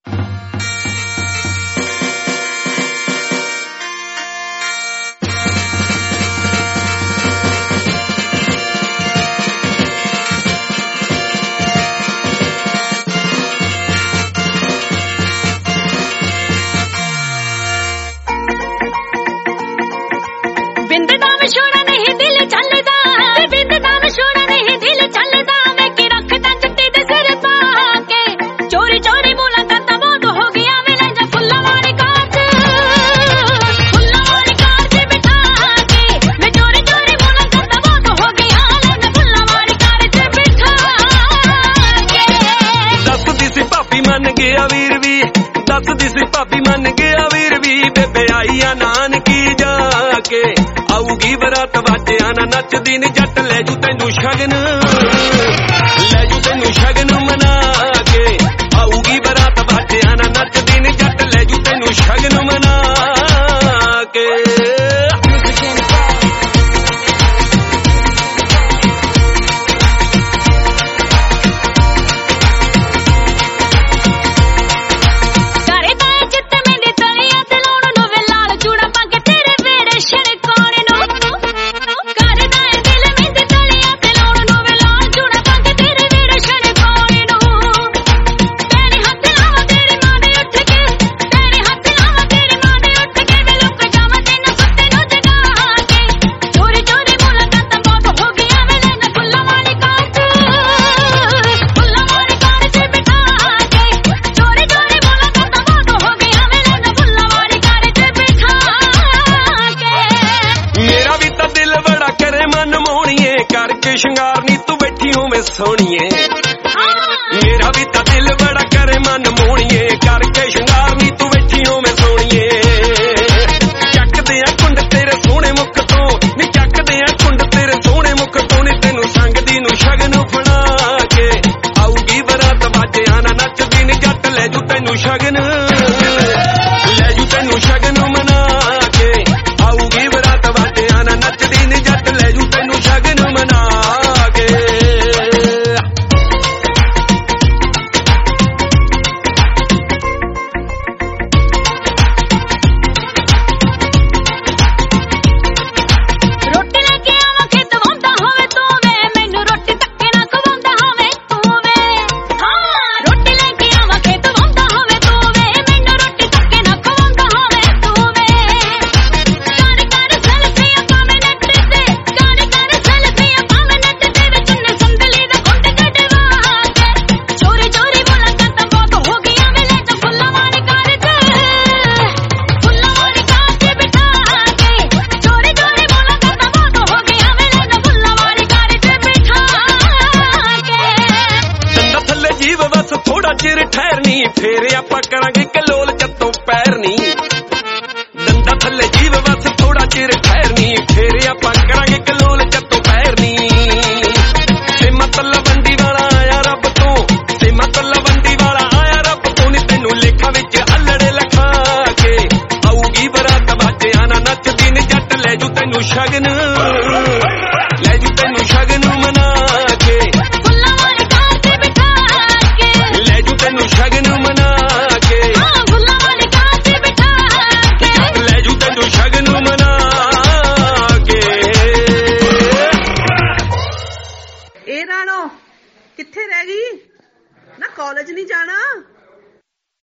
ਦੱਸਦੀ ਸੀ ਭਾਬੀ ਮੰਨ ਗਿਆ ਵੀਰ ਵੀ ਬੇਬੇ ਆਈ ਆ ਨਾਨਕੀ ਜਾ ਕੇ ਆਊਗੀ ਬਰਾਤ ਵਾਜਿਆਂ ਨਾ ਨੱਚਦੀ ਨੀ ਜੱਟ ਲੈ ਜੂ ਤੈਨੂੰ ਸ਼ਗਨ ਲੈ ਜੂ ਤੈਨੂੰ ਸ਼ਗਨ ਮਨਾ ਕੇ ਆਊਗੀ ਬਰਾਤ ਵਾਜਿਆਂ ਨਾ ਨੱਚਦੀ ਨੀ ਜੱਟ ਲੈ ਜੂ ਤੈਨੂੰ ਸ਼ਗਨ ਮਨਾ ਕੇ ਸ਼ਿੰਗਾਰ ਨੀ ਤੂੰ ਬੈਠੀ ਹੋਵੇਂ ਸੋਹਣੀਏ ਮੇਰਾ ਵੀ ਤਾਂ ਦਿਲ ਬੜਾ ਕਰੇ ਮਨ ਮੋਹਣੀਏ ਕਰਕੇ ਸ਼ਿੰਗਾਰ ਨੀ ਤੂੰ ਬੈਠੀ ਹੋਵੇਂ ਸੋਹਣੀਏ ਚੱਕਦੇ ਆ ਕੁੰਡ ਤੇਰੇ ਸੋਹਣੇ ਮੁਖ ਤੋਂ ਨੀ ਚੱਕਦੇ ਆ ਕੁੰਡ ਤੇਰੇ ਸੋਹਣੇ ਮੁਖ ਤੋਂ ਨੀ ਤੈਨੂੰ ਸੰਗਦੀ ਨੂੰ ਸ਼ਗਨ ਫੜਾ ਕੇ ਆਊਗੀ ਬਰਾਤ ਵਾਜਿਆਂ ਨਾ ਨੱਚਦੀ ਨੀ ਜੱਟ ਲੈ ਜੂ ਤੈਨੂੰ ਸ਼ਗਨ ਲੈ ਜੂ ਤੈਨੂੰ ਸ਼ਗਨ ਮਨਾ ਕੇ ਆਊਗੀ ਬਰਾਤ ਵਾਜਿਆਂ ਨਾ ਨੱਚਦੀ ਨੀ ਜੱਟ ਲੈ ਜੂ ਤੈਨੂੰ ਸ਼ਗਨ ਮਨਾ ਚਿਰ ਠਹਿਰਨੀ ਫੇਰ ਆਪਾਂ ਕਰਾਂਗੇ ਕਲੋਲ ਚੱਤੋਂ ਪੈਰਨੀ ਦੰਦਾਂ ਥੱਲੇ ਜੀਵ ਬਸ ਥੋੜਾ ਚਿਰ ਠਹਿਰਨੀ ਫੇਰ ਆਪਾਂ